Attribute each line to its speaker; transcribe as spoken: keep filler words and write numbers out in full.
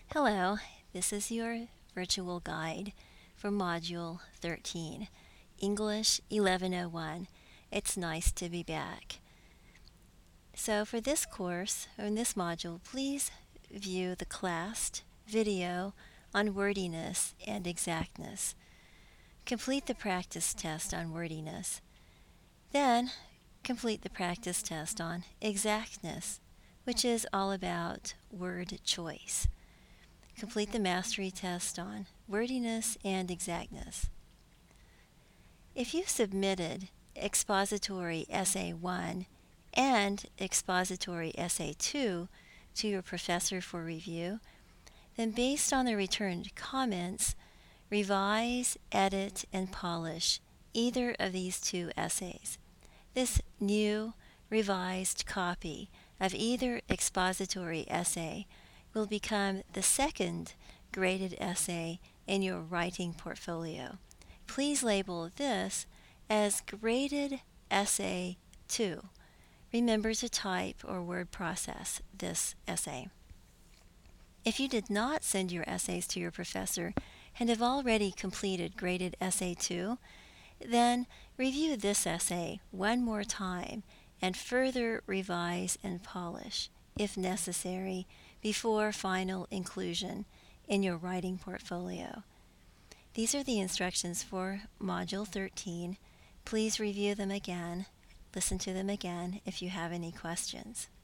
Speaker 1: Hello, this is your virtual guide for Module thirteen, English eleven oh one. It's nice to be back. So for this course, or in this module, please view the classed video on wordiness and exactness. Complete the practice test on wordiness. Then complete the practice test on exactness, which is all about word choice. Complete the mastery test on wordiness and exactness. If you submitted expository essay one and expository essay two to your professor for review, then based on the returned comments, revise, edit, and polish either of these two essays. This new revised copy of either expository essay will become the second graded essay in your writing portfolio. Please label this as Graded Essay two. Remember to type or word process this essay. If you did not send your essays to your professor and have already completed Graded Essay two, then review this essay one more time and further revise and polish, if necessary, before final inclusion in your writing portfolio. These are the instructions for Module thirteen. Please review them again, listen to them again if you have any questions.